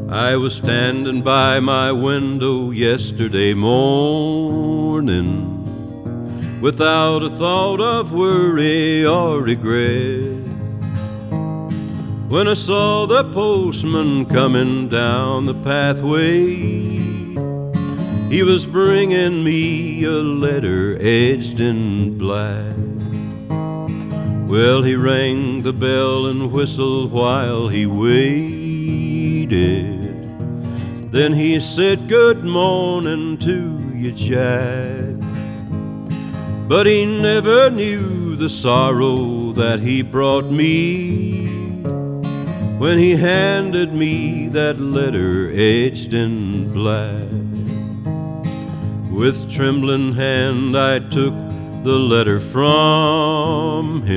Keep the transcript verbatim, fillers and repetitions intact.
I was standing by my window yesterday morning, without a thought of worry or regret, when I saw the postman coming down the pathway. He was bringing me a letter edged in black. Well, he rang the bell and whistled while he waited. Then he said, "Good morning to you, Jack." But he never knew the sorrow that he brought me when he handed me that letter edged in black. With trembling hand I took the letter from him.